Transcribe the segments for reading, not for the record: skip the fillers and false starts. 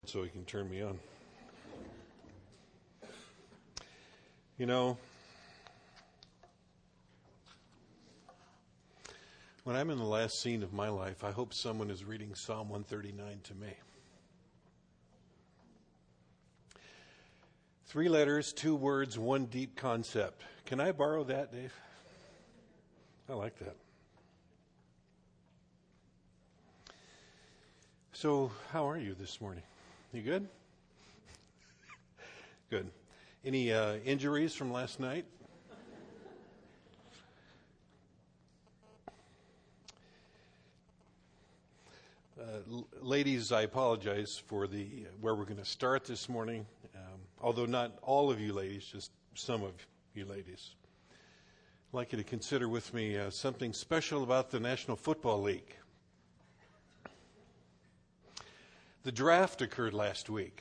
so he can turn me on. You know, when I'm in the last scene of my life, I hope someone is reading Psalm 139 to me. 3 letters, 2 words, 1 deep concept. Can I borrow that, Dave? I like that. So, how are you this morning? You good? Good. Any injuries from last night? Ladies, I apologize for where we're going to start this morning, although not all of you ladies, just some of you ladies. I'd like you to consider with me something special about the National Football League. The draft occurred last week,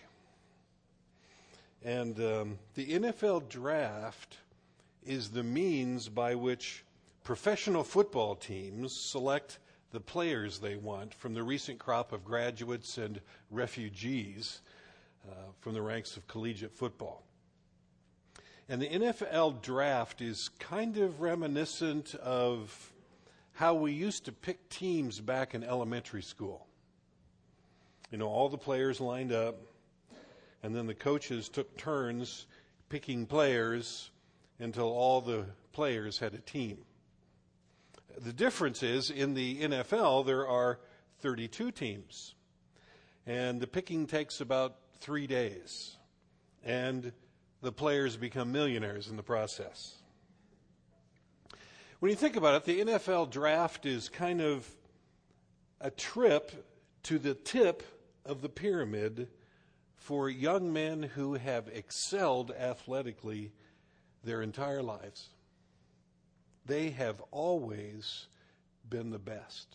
and the NFL draft is the means by which professional football teams select the players they want from the recent crop of graduates and refugees from the ranks of collegiate football. And the NFL draft is kind of reminiscent of how we used to pick teams back in elementary school. You know, all the players lined up, and then the coaches took turns picking players until all the players had a team. The difference is, in the NFL, there are 32 teams, and the picking takes about 3 days, and the players become millionaires in the process. When you think about it, the NFL draft is kind of a trip to the tip of the pyramid for young men who have excelled athletically their entire lives. They have always been the best.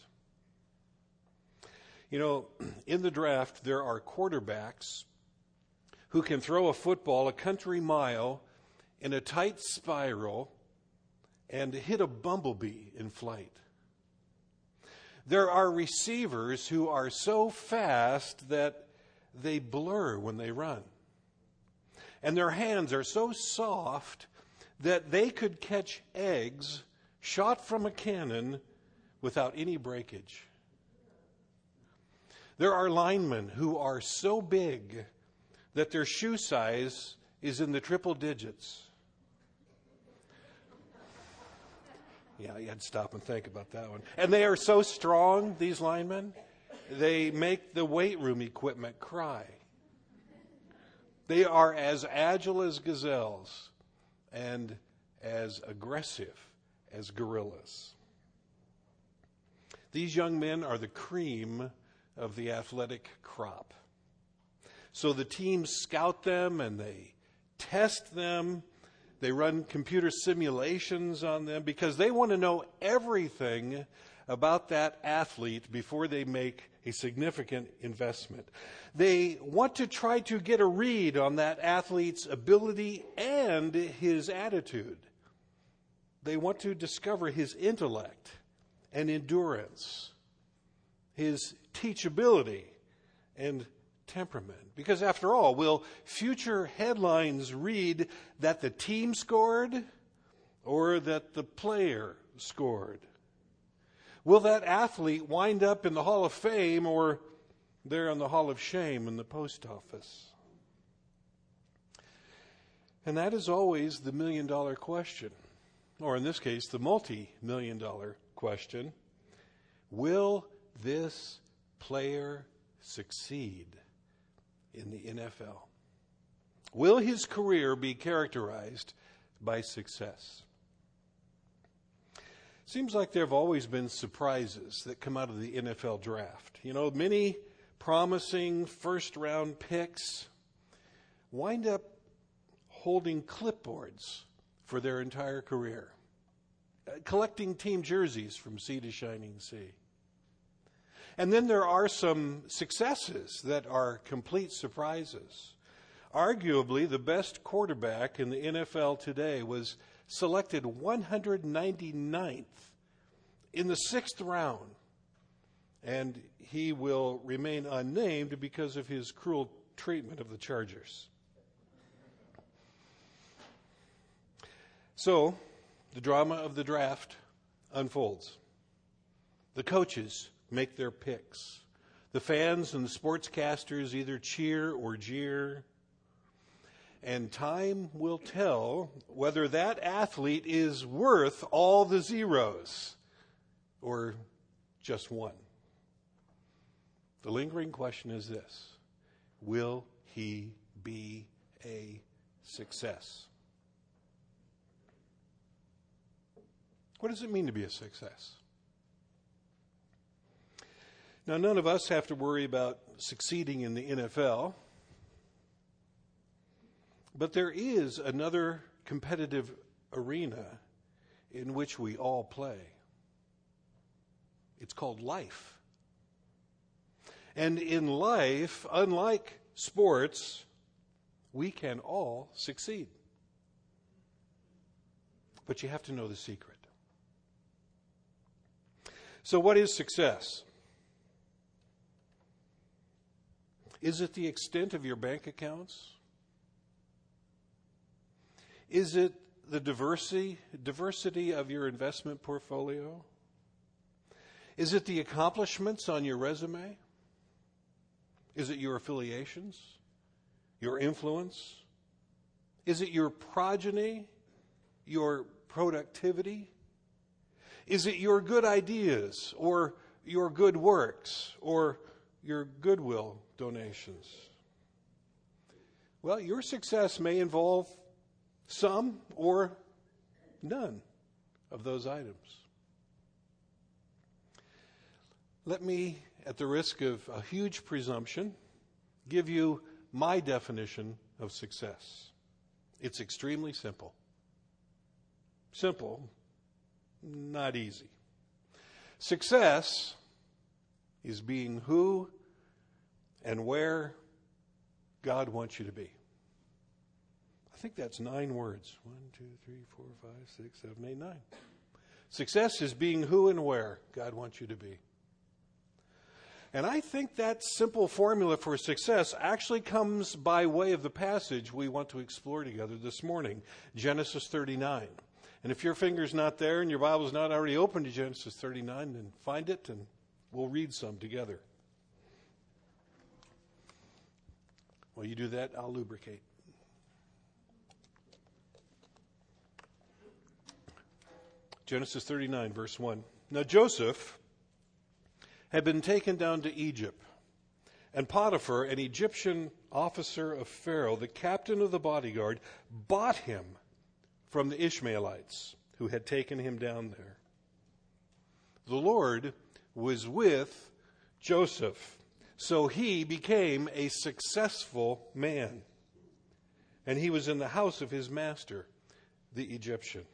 You know, in the draft, there are quarterbacks who can throw a football a country mile in a tight spiral and hit a bumblebee in flight. There are receivers who are so fast that they blur when they run. And their hands are so soft that they could catch eggs shot from a cannon without any breakage. There are linemen who are so big that their shoe size is in the triple digits. Yeah, you had to stop and think about that one. And they are so strong, these linemen, they make the weight room equipment cry. They are as agile as gazelles and as aggressive as gorillas. These young men are the cream of the athletic crop. So the teams scout them and they test them. They run computer simulations on them because they want to know everything about that athlete before they make a significant investment. They want to try to get a read on that athlete's ability and his attitude. They want to discover his intellect and endurance, his teachability and temperament. Because after all, will future headlines read that the team scored or that the player scored? Will that athlete wind up in the Hall of Fame or there in the Hall of Shame in the post office? And that is always the million-dollar question, or in this case, the multi-million-dollar question. Will this player succeed in the NFL? Will his career be characterized by success? Seems like there have always been surprises that come out of the NFL draft. You know, many promising first-round picks wind up holding clipboards for their entire career, collecting team jerseys from sea to shining sea. And then there are some successes that are complete surprises. Arguably, the best quarterback in the NFL today was selected 199th in the 6th round. And he will remain unnamed because of his cruel treatment of the Chargers. So, the drama of the draft unfolds. The coaches make their picks. The fans and the sportscasters either cheer or jeer. And time will tell whether that athlete is worth all the zeros or just one. The lingering question is this: will he be a success? What does it mean to be a success? Now, none of us have to worry about succeeding in the NFL, but there is another competitive arena in which we all play. It's called life. And in life, unlike sports, we can all succeed. But you have to know the secret. So what is success? Is it the extent of your bank accounts? Is it the diversity of your investment portfolio? Is it the accomplishments on your resume? Is it your affiliations? Your influence? Is it your progeny? Your productivity? Is it your good ideas or your good works or your goodwill donations? Well, your success may involve some or none of those items. Let me, at the risk of a huge presumption, give you my definition of success. It's extremely simple. Simple, not easy. Success is being who and where God wants you to be. I think that's 9 words. 1, 2, 3, 4, 5, 6, 7, 8, 9. Success is being who and where God wants you to be. And I think that simple formula for success actually comes by way of the passage we want to explore together this morning, Genesis 39. And if your finger's not there and your Bible's not already open to Genesis 39, then find it and we'll read some together. While you do that, I'll lubricate. Genesis 39, verse 1. Now Joseph had been taken down to Egypt, and Potiphar, an Egyptian officer of Pharaoh, the captain of the bodyguard, bought him from the Ishmaelites who had taken him down there. The Lord was with Joseph, so he became a successful man. And he was in the house of his master, the Egyptian.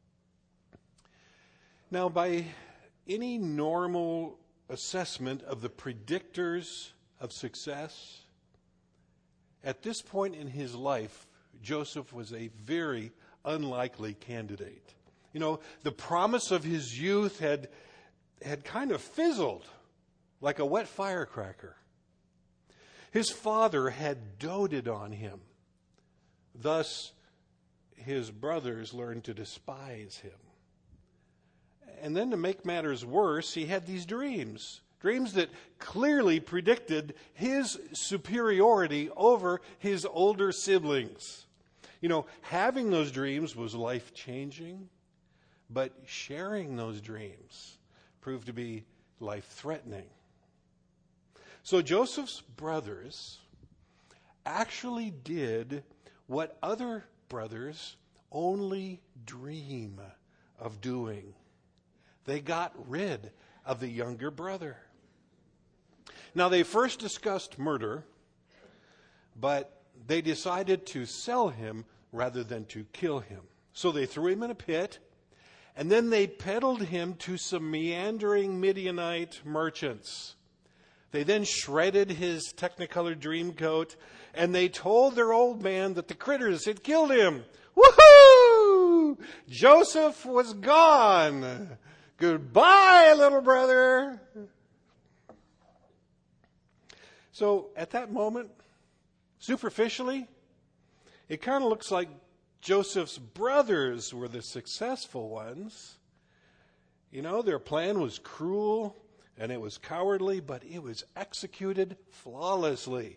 Now, by any normal assessment of the predictors of success, at this point in his life, Joseph was a very unlikely candidate. You know, the promise of his youth had kind of fizzled like a wet firecracker. His father had doted on him. Thus, his brothers learned to despise him. And then to make matters worse, he had these dreams that clearly predicted his superiority over his older siblings. You know, having those dreams was life-changing, but sharing those dreams proved to be life-threatening. So Joseph's brothers actually did what other brothers only dream of doing. They got rid of the younger brother. Now, they first discussed murder, but they decided to sell him rather than to kill him. So they threw him in a pit, and then they peddled him to some meandering Midianite merchants. They then shredded his technicolored dream coat, and they told their old man that the critters had killed him. Woohoo! Joseph was gone. Goodbye, little brother. So at that moment, Superficially, it kind of looks like Joseph's brothers were the successful ones. You know, their plan was cruel and it was cowardly, but it was executed flawlessly.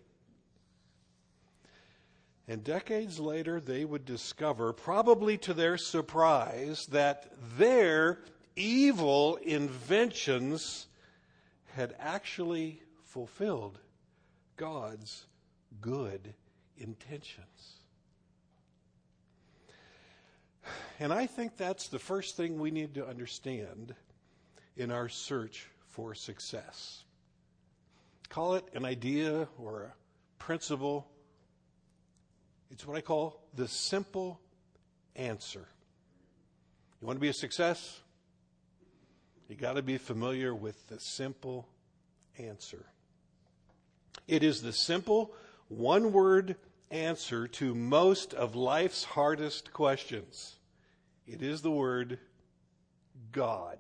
And decades later, they would discover, probably to their surprise, that their evil inventions had actually fulfilled God's good intentions. And I think that's the first thing we need to understand in our search for success. Call it an idea or a principle. It's what I call the simple answer. You want to be a success? You got to be familiar with the simple answer. It is the simple, one-word answer to most of life's hardest questions. It is the word God.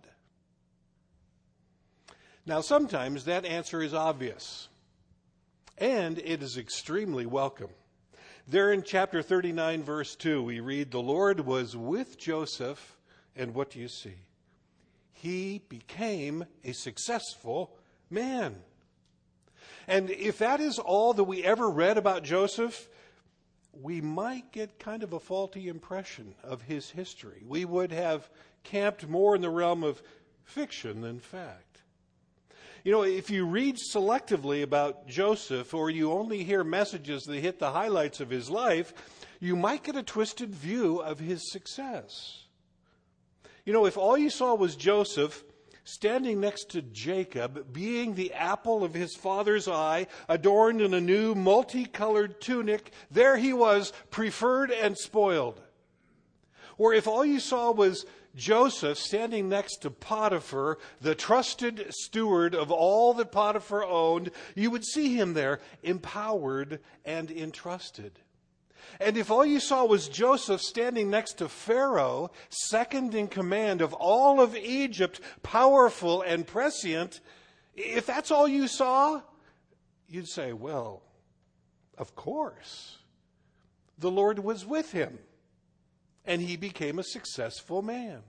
Now, sometimes that answer is obvious, and it is extremely welcome. There in chapter 39, verse 2, we read, "The Lord was with Joseph," and what do you see? He became a successful man. And if that is all that we ever read about Joseph, we might get kind of a faulty impression of his history. We would have camped more in the realm of fiction than fact. You know, if you read selectively about Joseph, or you only hear messages that hit the highlights of his life, you might get a twisted view of his success. You know, if all you saw was Joseph standing next to Jacob, being the apple of his father's eye, adorned in a new multicolored tunic, there he was, preferred and spoiled. Or if all you saw was Joseph standing next to Potiphar, the trusted steward of all that Potiphar owned, you would see him there, empowered and entrusted. And if all you saw was Joseph standing next to Pharaoh, second in command of all of Egypt, powerful and prescient, if that's all you saw, you'd say, well, of course, the Lord was with him, and he became a successful man.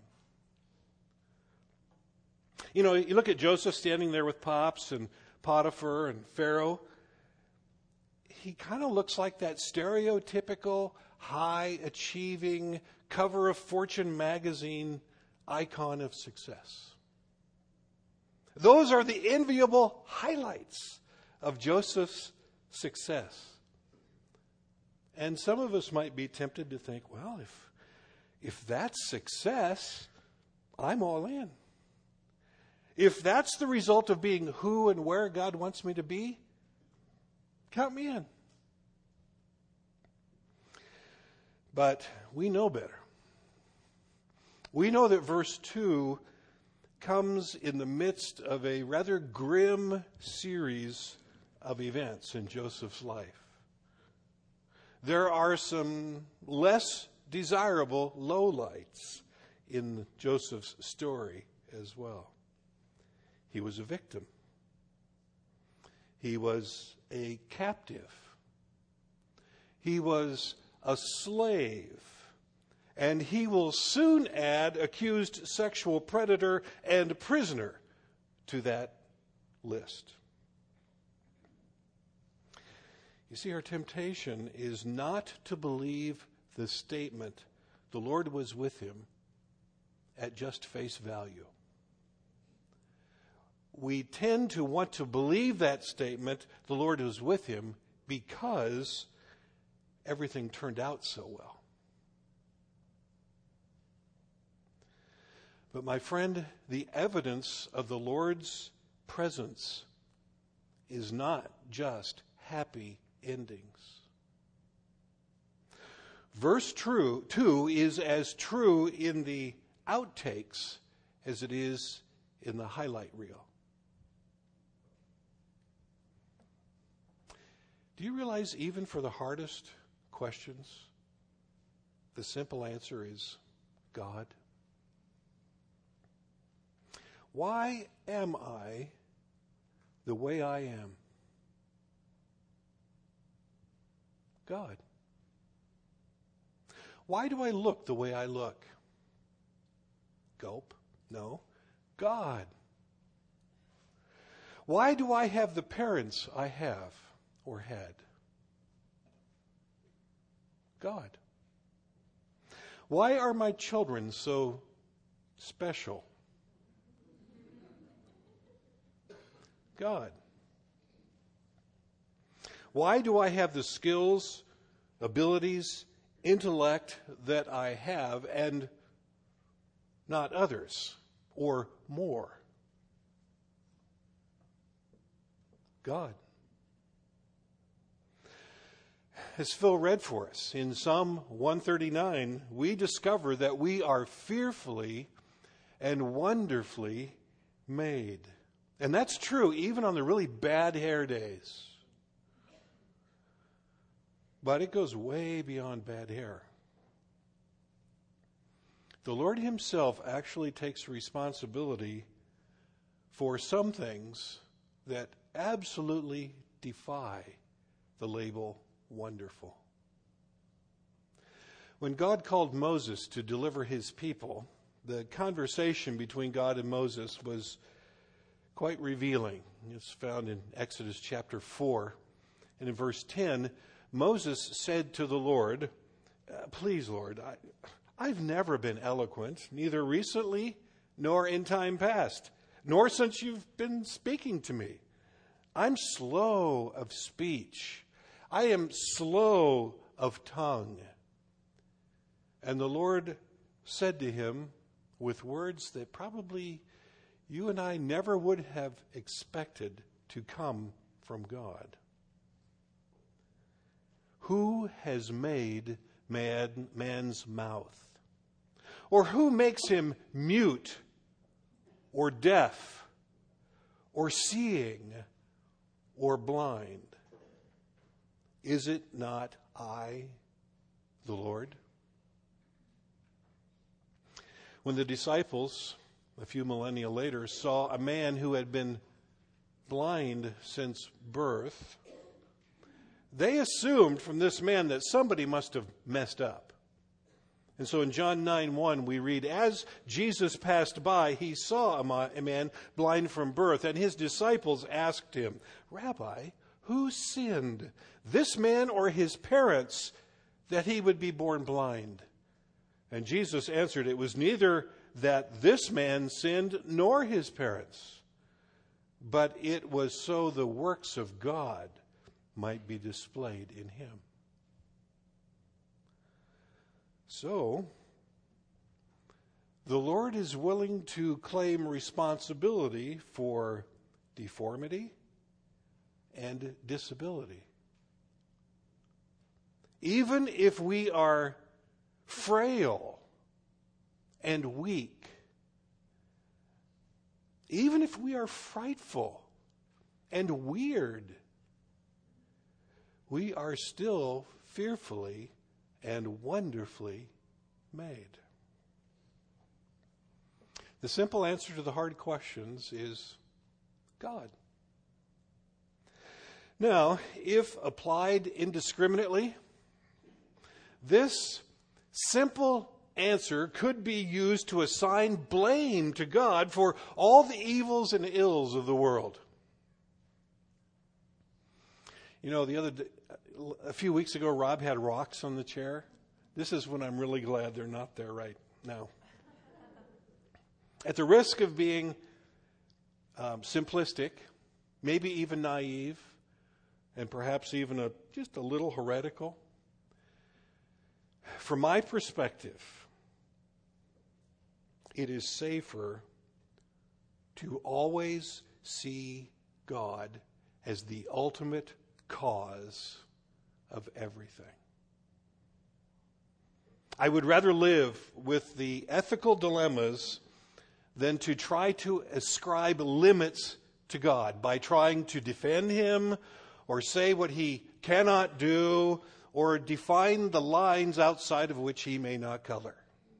You know, you look at Joseph standing there with Pops and Potiphar and Pharaoh. He kind of looks like that stereotypical, high-achieving, cover of Fortune magazine icon of success. Those are the enviable highlights of Joseph's success. And some of us might be tempted to think, well, if that's success, I'm all in. If that's the result of being who and where God wants me to be, count me in. But we know better. We know that verse 2 comes in the midst of a rather grim series of events in Joseph's life. There are some less desirable lowlights in Joseph's story as well. He was a victim. He was a captive. He was a slave. And he will soon add accused sexual predator and prisoner to that list. You see, our temptation is not to believe the statement, the Lord was with him, at just face value. We tend to want to believe that statement, the Lord was with him, because everything turned out so well. But my friend, the evidence of the Lord's presence is not just happy endings. Verse 2 is as true in the outtakes as it is in the highlight reel. Do you realize even for the hardest questions, the simple answer is God? Why am I the way I am? God. Why do I look the way I look? Gulp. No. God. Why do I have the parents I have or had? God. Why are my children so special? God. Why do I have the skills, abilities, intellect that I have and not others or more? God. As Phil read for us, in Psalm 139, we discover that we are fearfully and wonderfully made. And that's true even on the really bad hair days. But it goes way beyond bad hair. The Lord himself actually takes responsibility for some things that absolutely defy the label wonderful. When God called Moses to deliver his people, the conversation between God and Moses was quite revealing. It's found in Exodus chapter 4. And in verse 10, Moses said to the Lord, "Please, Lord, I've never been eloquent, neither recently nor in time past, nor since you've been speaking to me. I'm slow of speech. I am slow of tongue." And the Lord said to him with words that probably you and I never would have expected to come from God. "Who has made man's mouth? Or who makes him mute or deaf or seeing or blind? Is it not I, the Lord?" When the disciples, a few millennia later, saw a man who had been blind since birth, they assumed from this man that somebody must have messed up. And so in John 9:1 we read, "As Jesus passed by, he saw a man blind from birth, and his disciples asked him, 'Rabbi, who sinned, this man or his parents, that he would be born blind?' And Jesus answered, 'It was neither that this man sinned nor his parents, but it was so the works of God might be displayed in him.'" So, the Lord is willing to claim responsibility for deformity and disability. Even if we are frail and weak, even if we are frightful and weird, we are still fearfully and wonderfully made. The simple answer to the hard questions is God. Now, if applied indiscriminately, this simple answer could be used to assign blame to God for all the evils and ills of the world. You know, a few weeks ago, Rob had rocks on the chair. This is when I'm really glad they're not there right now. At the risk of being simplistic, maybe even naive, and perhaps even just a little heretical, from my perspective, it is safer to always see God as the ultimate cause of everything. I would rather live with the ethical dilemmas than to try to ascribe limits to God by trying to defend him or say what he cannot do or define the lines outside of which he may not color.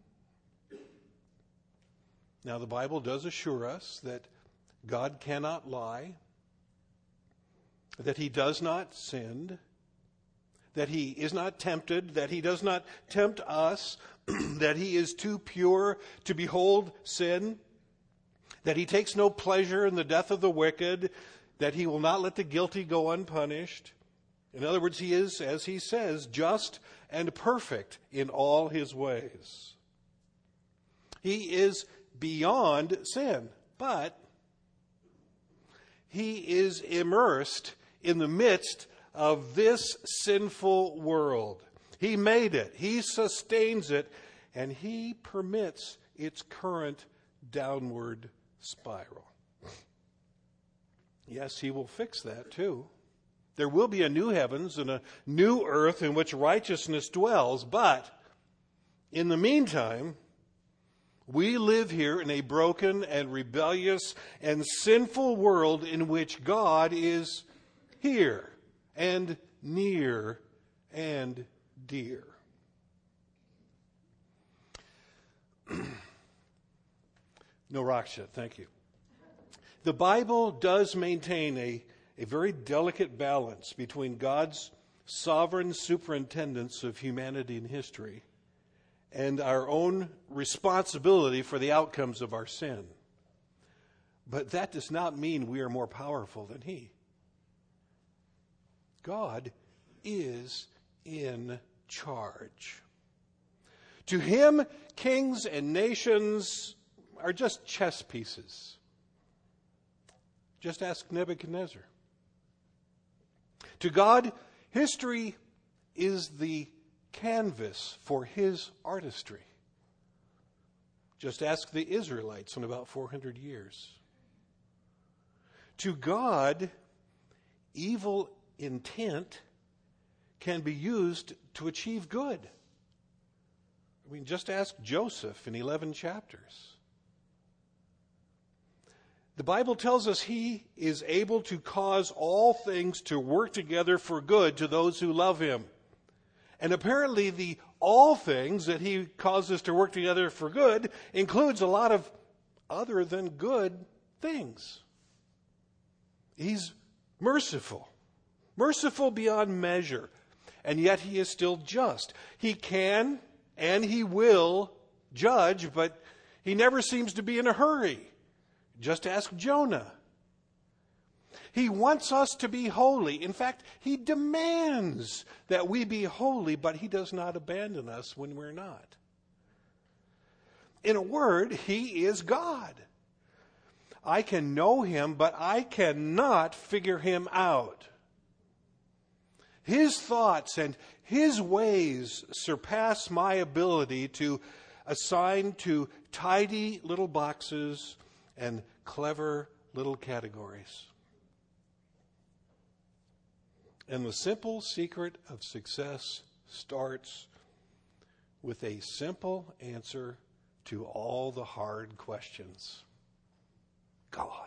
Now, the Bible does assure us that God cannot lie, that he does not sin, that he is not tempted, that he does not tempt us, that he is too pure to behold sin, that he takes no pleasure in the death of the wicked, that he will not let the guilty go unpunished. In other words, he is, as he says, just and perfect in all his ways. He is beyond sin, but he is immersed in the midst of this sinful world. He made it, he sustains it, and he permits its current downward spiral. Yes, he will fix that too. There will be a new heavens and a new earth in which righteousness dwells, but in the meantime, we live here in a broken and rebellious and sinful world in which God is here and near and dear. No Raksha, thank you. The Bible does maintain a very delicate balance between God's sovereign superintendence of humanity and history and our own responsibility for the outcomes of our sin. But that does not mean we are more powerful than He. God is in charge. To Him, kings and nations are just chess pieces. Just ask Nebuchadnezzar. To God, history is the canvas for His artistry. Just ask the Israelites in about 400 years. To God, evil intent can be used to achieve good. I mean, just ask Joseph in 11 chapters. The Bible tells us He is able to cause all things to work together for good to those who love Him. And apparently the all things that He causes to work together for good includes a lot of other than good things. He's merciful beyond measure, and yet He is still just. He can and He will judge, but He never seems to be in a hurry. Just ask Jonah. He wants us to be holy. In fact, He demands that we be holy, but He does not abandon us when we're not. In a word, He is God. I can know Him, but I cannot figure Him out. His thoughts and His ways surpass my ability to assign to tidy little boxes and clever little categories. And the simple secret of success starts with a simple answer to all the hard questions. God.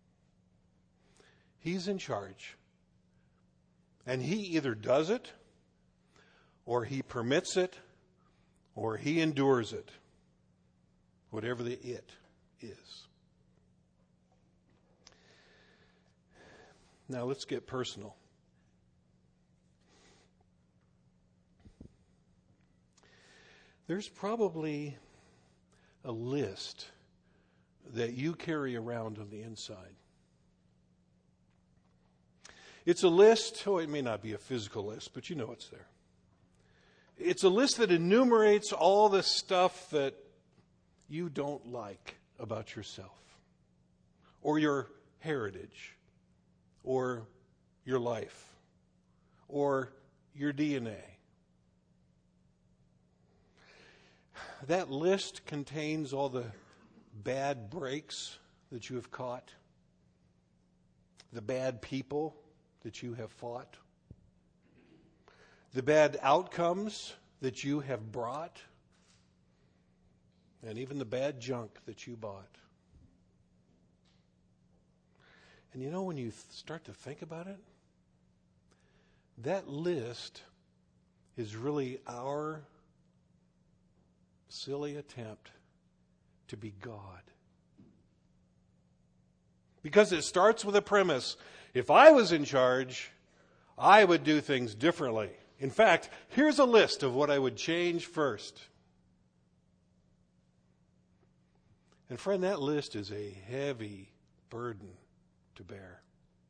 He's in charge. And He either does it, or He permits it, or He endures it. Whatever the it is. Now let's get personal. There's probably a list that you carry around on the inside. It's a list, it may not be a physical list, but you know it's there. It's a list that enumerates all the stuff that you don't like about yourself, or your heritage, or your life, or your DNA. That list contains all the bad breaks that you have caught, the bad people that you have fought, the bad outcomes that you have brought, and even the bad junk that you bought. And you know, when you start to think about it, that list is really our silly attempt to be God. Because it starts with a premise. If I was in charge, I would do things differently. In fact, here's a list of what I would change first. And friend, that list is a heavy burden to bear.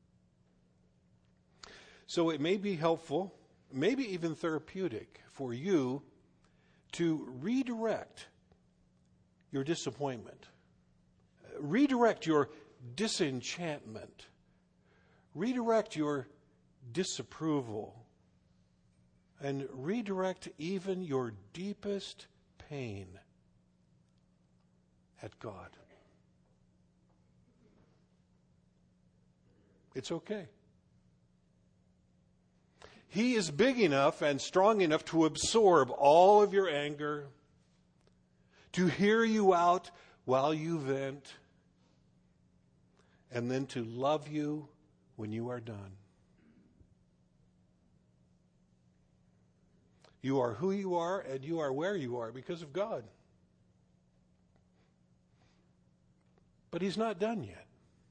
So it may be helpful, maybe even therapeutic for you to redirect your disappointment, redirect your disenchantment, redirect your disapproval, and redirect even your deepest pain at God. It's okay. He is big enough and strong enough to absorb all of your anger, to hear you out while you vent, and then to love you when you are done. You are who you are, and you are where you are because of God. But He's not done yet.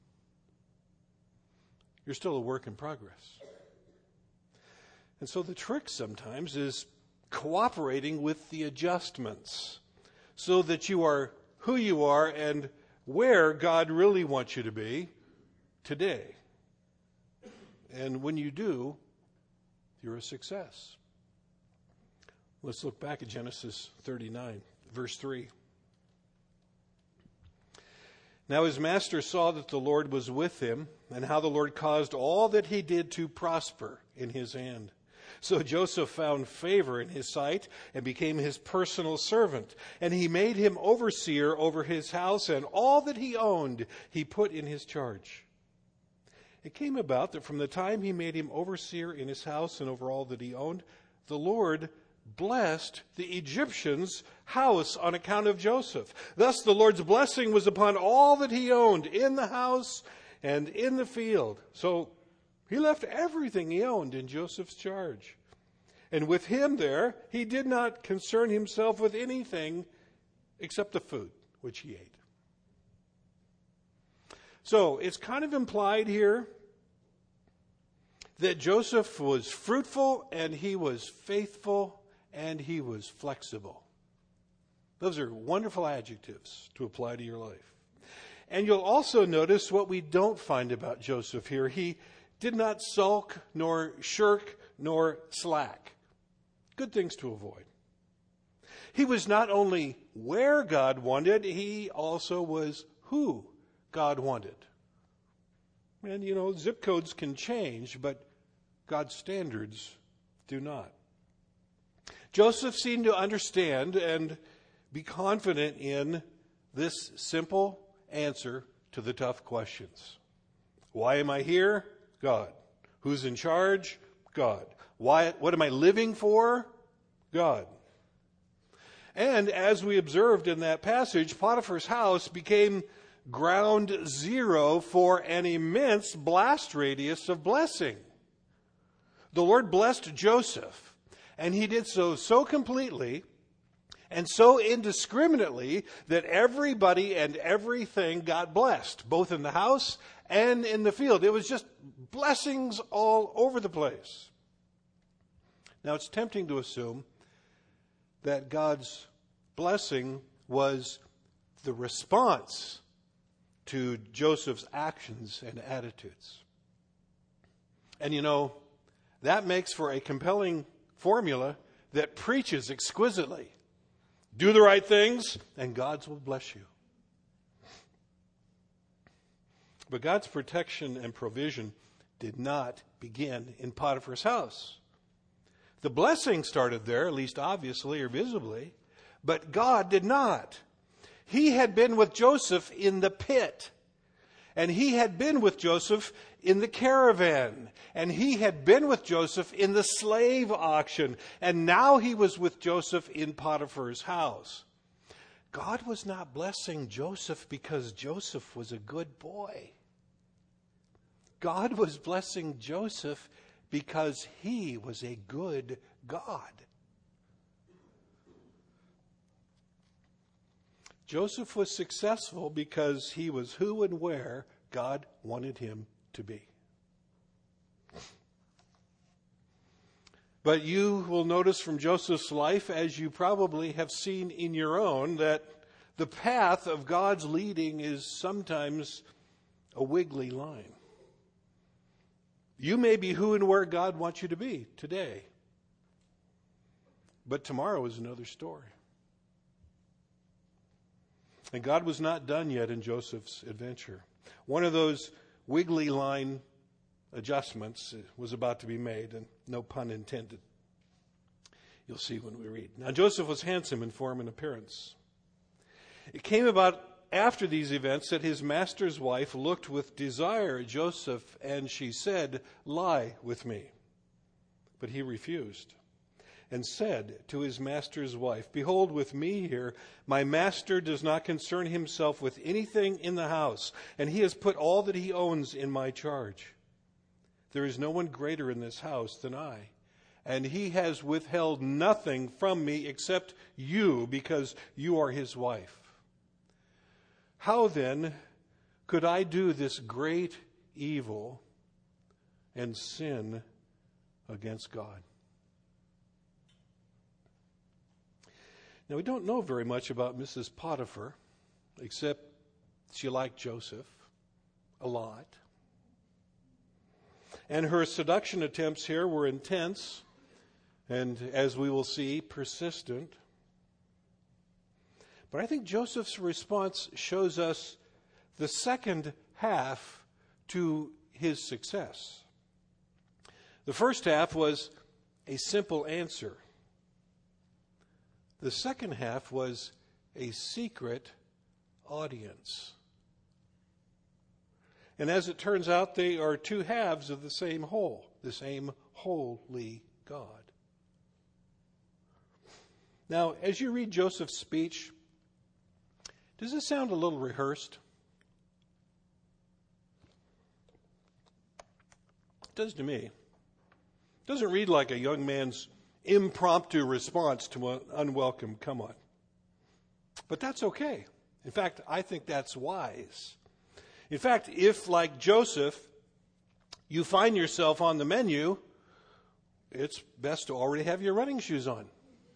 You're still a work in progress. And so the trick sometimes is cooperating with the adjustments so that you are who you are and where God really wants you to be today. And when you do, you're a success. Let's look back at Genesis 39, verse 3. Now his master saw that the Lord was with him, and how the Lord caused all that he did to prosper in his hand. So Joseph found favor in his sight and became his personal servant. And he made him overseer over his house, and all that he owned he put in his charge. It came about that from the time he made him overseer in his house and over all that he owned, the Lord blessed the Egyptians' house on account of Joseph. Thus the Lord's blessing was upon all that he owned in the house and in the field. So he left everything he owned in Joseph's charge. And with him there, he did not concern himself with anything except the food which he ate. So it's kind of implied here that Joseph was fruitful and he was faithful and he was flexible. Those are wonderful adjectives to apply to your life. And you'll also notice what we don't find about Joseph here. He did not sulk, nor shirk, nor slack. Good things to avoid. He was not only where God wanted, he also was who God wanted. And, zip codes can change, but God's standards do not. Joseph seemed to understand and be confident in this simple answer to the tough questions. Why am I here? God. Who's in charge? God. What am I living for? God. And as we observed in that passage, Potiphar's house became ground zero for an immense blast radius of blessing. The Lord blessed Joseph, and he did so completely and so indiscriminately that everybody and everything got blessed, both in the house and in the field. It was just blessings all over the place. Now, it's tempting to assume that God's blessing was the response to Joseph's actions and attitudes. And that makes for a compelling formula that preaches exquisitely. Do the right things, and God will bless you. But God's protection and provision did not begin in Potiphar's house. The blessing started there, at least obviously or visibly, but God did not. He had been with Joseph in the pit, and he had been with Joseph in the caravan, and he had been with Joseph in the slave auction, and now he was with Joseph in Potiphar's house. God was not blessing Joseph because Joseph was a good boy. God was blessing Joseph because he was a good God. Joseph was successful because he was who and where God wanted him to be. But you will notice from Joseph's life, as you probably have seen in your own, that the path of God's leading is sometimes a wiggly line. You may be who and where God wants you to be today. But tomorrow is another story. And God was not done yet in Joseph's adventure. One of those wiggly line adjustments was about to be made, and no pun intended. You'll see when we read. Now Joseph was handsome in form and appearance. It came about after these events that his master's wife looked with desire at Joseph, and she said, "Lie with me." But he refused and said to his master's wife, "Behold, with me here, my master does not concern himself with anything in the house, and he has put all that he owns in my charge. There is no one greater in this house than I, and he has withheld nothing from me except you, because you are his wife. How then could I do this great evil and sin against God?" Now, we don't know very much about Mrs. Potiphar, except she liked Joseph a lot. And her seduction attempts here were intense and, as we will see, persistent. But I think Joseph's response shows us the second half to his success. The first half was a simple answer. The second half was a secret audience. And as it turns out, they are two halves of the same whole, the same holy God. Now, as you read Joseph's speech, does this sound a little rehearsed? It does to me. It doesn't read like a young man's impromptu response to an unwelcome come on. But that's okay. In fact, I think that's wise. In fact, if, like Joseph, you find yourself on the menu, it's best to already have your running shoes on.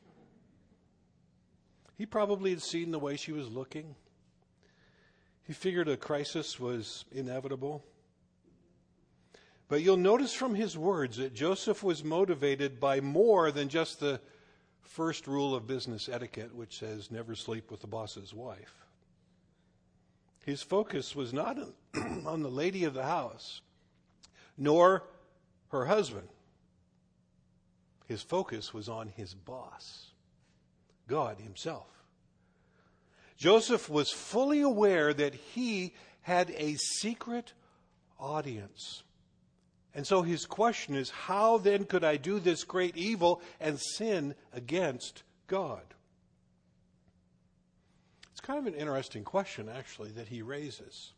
He probably had seen the way she was looking. He figured a crisis was inevitable. But you'll notice from his words that Joseph was motivated by more than just the first rule of business etiquette, which says never sleep with the boss's wife. His focus was not on the lady of the house, nor her husband. His focus was on his boss, God himself. Joseph was fully aware that he had a secret audience. And so his question is, how then could I do this great evil and sin against God? It's kind of an interesting question, actually, that he raises.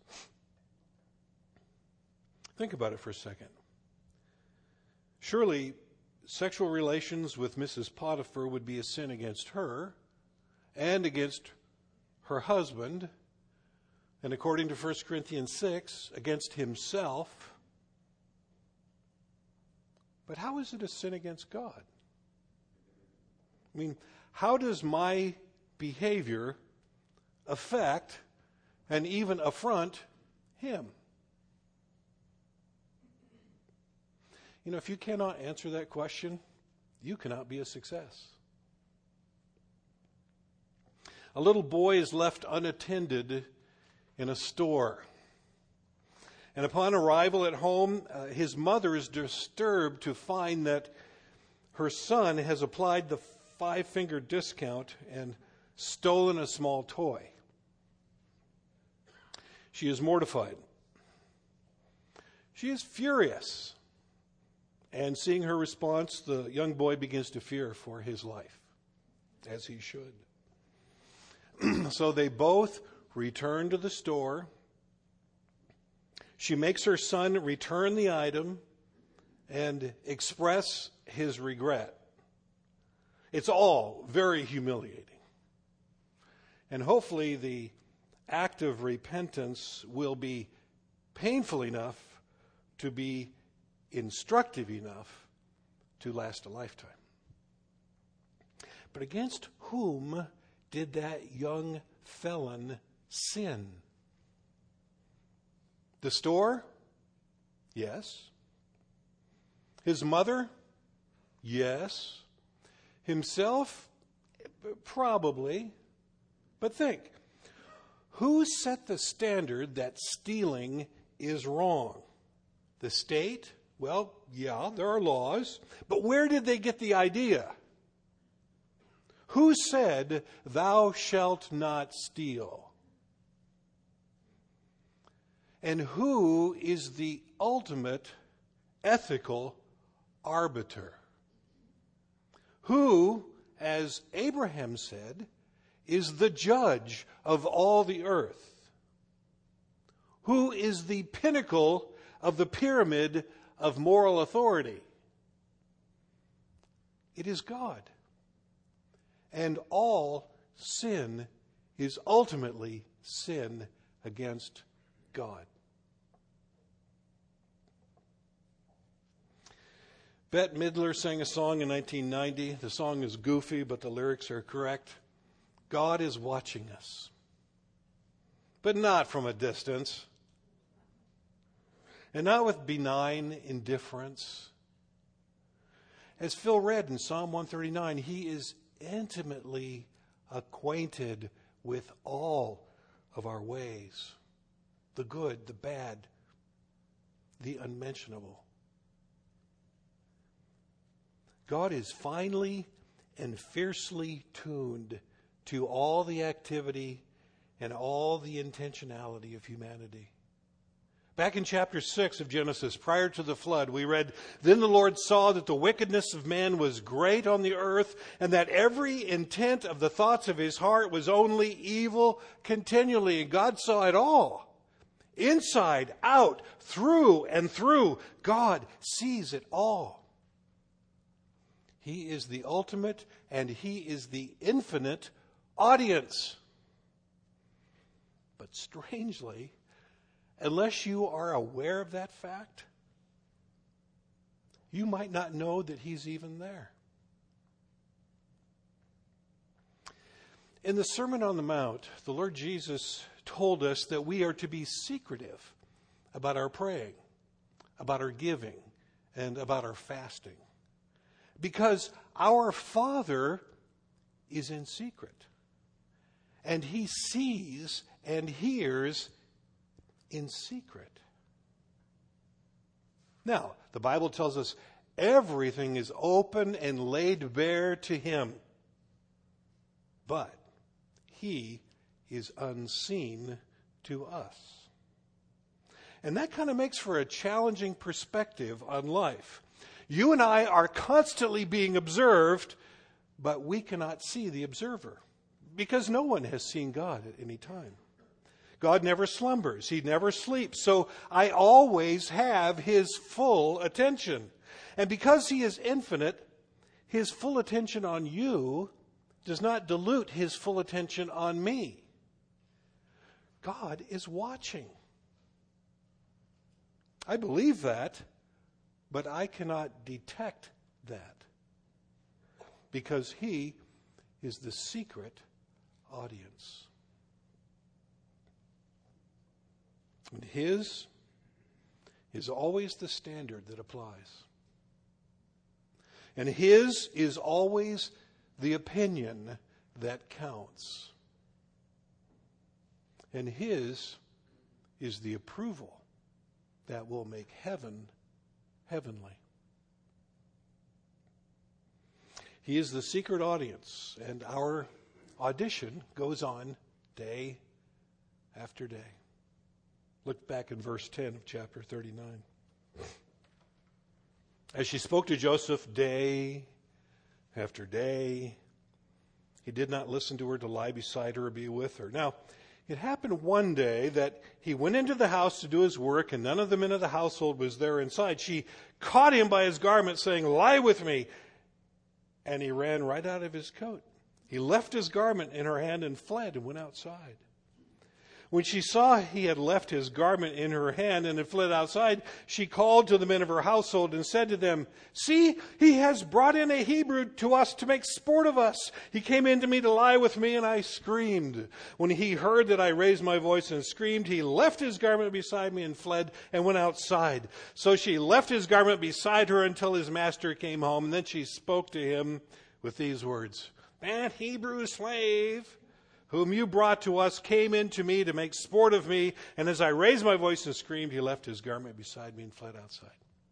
Think about it for a second. Surely, sexual relations with Mrs. Potiphar would be a sin against her and against her husband, and according to 1 Corinthians 6, against himself. But how is it a sin against God? I mean, how does my behavior affect and even affront him? You know, if you cannot answer that question, you cannot be a success. A little boy is left unattended in a store. And upon arrival at home, his mother is disturbed to find that her son has applied the 5-finger discount and stolen a small toy. She is mortified. She is furious. And seeing her response, the young boy begins to fear for his life, as he should. So they both return to the store. She makes her son return the item and express his regret. It's all very humiliating. And hopefully the act of repentance will be painful enough to be instructive enough to last a lifetime. But against whom did that young felon sin? The store? Yes. His mother? Yes. Himself? Probably. But think, who set the standard that stealing is wrong? The state? Well, yeah, there are laws. But where did they get the idea? Who said, "Thou shalt not steal"? And who is the ultimate ethical arbiter? Who, as Abraham said, is the judge of all the earth? Who is the pinnacle of the pyramid of moral authority? It is God. And all sin is ultimately sin against God. Bette Midler sang a song in 1990. The song is goofy, but the lyrics are correct. God is watching us, but not from a distance, and not with benign indifference. As Phil read in Psalm 139, he is intimately acquainted with all of our ways, the good, the bad, the unmentionable. God is finely and fiercely tuned to all the activity and all the intentionality of humanity. Back in chapter 6 of Genesis, prior to the flood, we read, "Then the Lord saw that the wickedness of man was great on the earth, and that every intent of the thoughts of his heart was only evil continually." And God saw it all. Inside, out, through and through. God sees it all. He is the ultimate and He is the infinite audience. But strangely, unless you are aware of that fact, you might not know that He's even there. In the Sermon on the Mount, the Lord Jesus told us that we are to be secretive about our praying, about our giving, and about our fasting. Because our Father is in secret. And He sees and hears in secret. Now, the Bible tells us everything is open and laid bare to Him. But He is unseen to us. And that kind of makes for a challenging perspective on life. You and I are constantly being observed, but we cannot see the observer because no one has seen God at any time. God never slumbers. He never sleeps. So I always have His full attention. And because He is infinite, His full attention on you does not dilute His full attention on me. God is watching. I believe that, but I cannot detect that because He is the secret audience. And His is always the standard that applies. And His is always the opinion that counts. And His is the approval that will make heaven heavenly. He is the secret audience, and our audition goes on day after day. Look back in verse 10 of chapter 39. As she spoke to Joseph day after day, he did not listen to her to lie beside her or be with her. Now, it happened one day that he went into the house to do his work, and none of the men of the household was there inside. She caught him by his garment, saying, "Lie with me." And he ran right out of his coat. He left his garment in her hand and fled and went outside. When she saw he had left his garment in her hand and had fled outside, she called to the men of her household and said to them, "See, he has brought in a Hebrew to us to make sport of us. He came in to me to lie with me, and I screamed. When he heard that I raised my voice and screamed, he left his garment beside me and fled and went outside. So she left his garment beside her until his master came home. And then she spoke to him with these words, 'That Hebrew slave whom you brought to us came in to me to make sport of me, and as I raised my voice and screamed, he left his garment beside me and fled outside.'"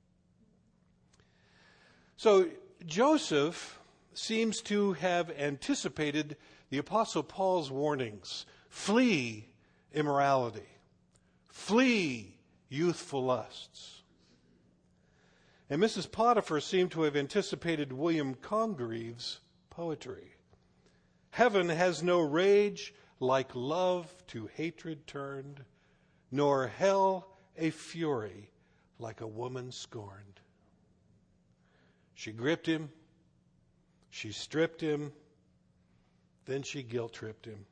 So Joseph seems to have anticipated the Apostle Paul's warnings. Flee immorality. Flee youthful lusts. And Mrs. Potiphar seemed to have anticipated William Congreve's poetry. "Heaven has no rage like love to hatred turned, nor hell a fury like a woman scorned. She gripped him, she stripped him, then she guilt-tripped him."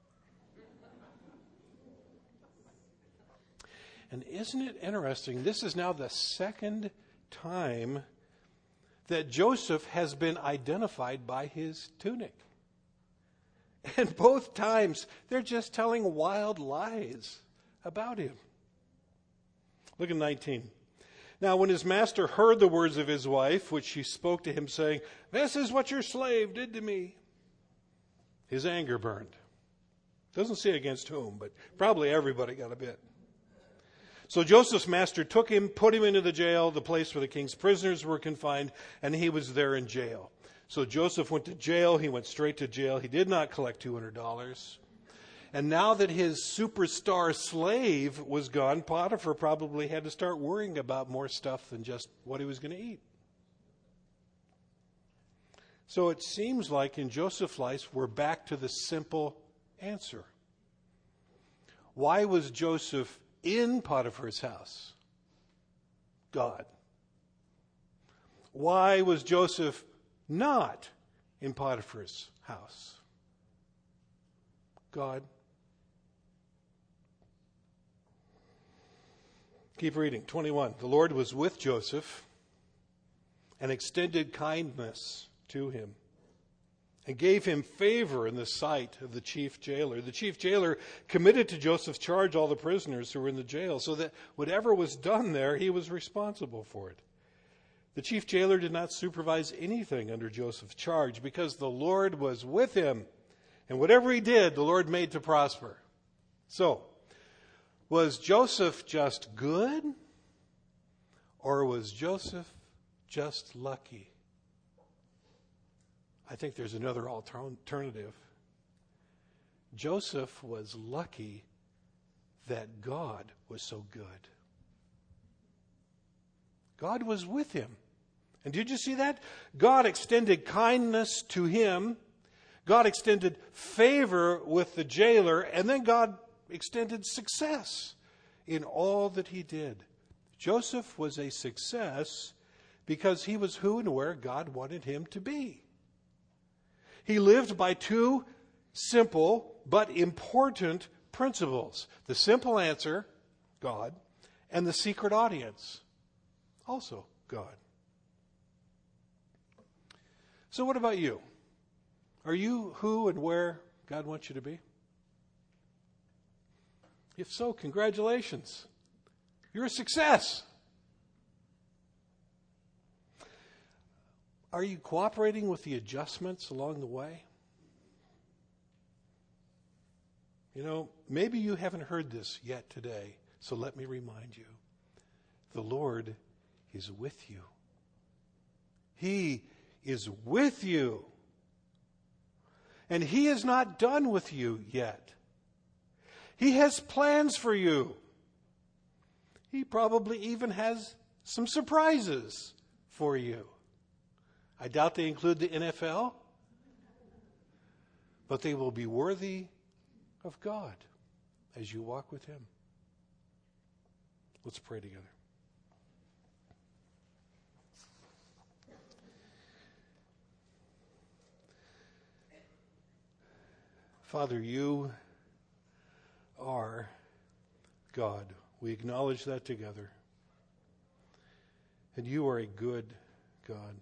And isn't it interesting? This is now the second time that Joseph has been identified by his tunic. And both times, they're just telling wild lies about him. Look at 19. "Now when his master heard the words of his wife, which she spoke to him, saying, 'This is what your slave did to me,' his anger burned." Doesn't say against whom, but probably everybody got a bit. "So Joseph's master took him, put him into the jail, the place where the king's prisoners were confined, and he was there in jail. So Joseph went to jail. He went straight to jail. He did not collect $200. And now that his superstar slave was gone, Potiphar probably had to start worrying about more stuff than just what he was going to eat. So it seems like in Joseph's life, we're back to the simple answer. Why was Joseph in Potiphar's house? God. Why was Joseph not in Potiphar's house? God. Keep reading. 21. "The Lord was with Joseph and extended kindness to him and gave him favor in the sight of the chief jailer. The chief jailer committed to Joseph's charge all the prisoners who were in the jail, so that whatever was done there, he was responsible for it. The chief jailer did not supervise anything under Joseph's charge because the Lord was with him. And whatever he did, the Lord made to prosper." So, was Joseph just good? Or was Joseph just lucky? I think there's another alternative. Joseph was lucky that God was so good. God was with him. And did you see that? God extended kindness to him. God extended favor with the jailer. And then God extended success in all that he did. Joseph was a success because he was who and where God wanted him to be. He lived by two simple but important principles. The simple answer, God, and the secret audience, also God. So what about you? Are you who and where God wants you to be? If so, congratulations. You're a success. Are you cooperating with the adjustments along the way? You know, maybe you haven't heard this yet today, so let me remind you. The Lord is with you. He is with you. And He is not done with you yet. He has plans for you. He probably even has some surprises for you. I doubt they include the NFL, but they will be worthy of God as you walk with Him. Let's pray together. Father, you are God. We acknowledge that together. And you are a good God.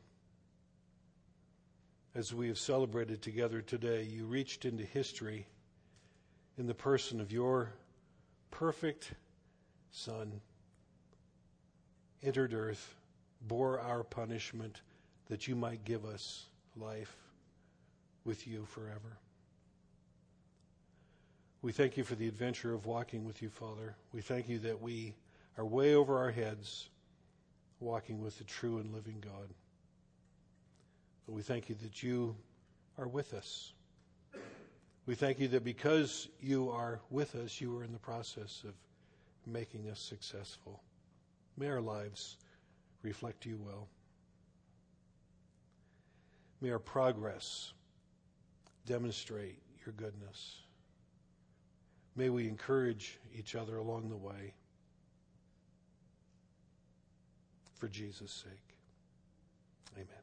As we have celebrated together today, you reached into history in the person of your perfect Son, entered earth, bore our punishment that you might give us life with you forever. We thank you for the adventure of walking with you, Father. We thank you that we are way over our heads walking with the true and living God. But we thank you that you are with us. We thank you that because you are with us, you are in the process of making us successful. May our lives reflect you well. May our progress demonstrate your goodness. May we encourage each other along the way. For Jesus' sake. Amen.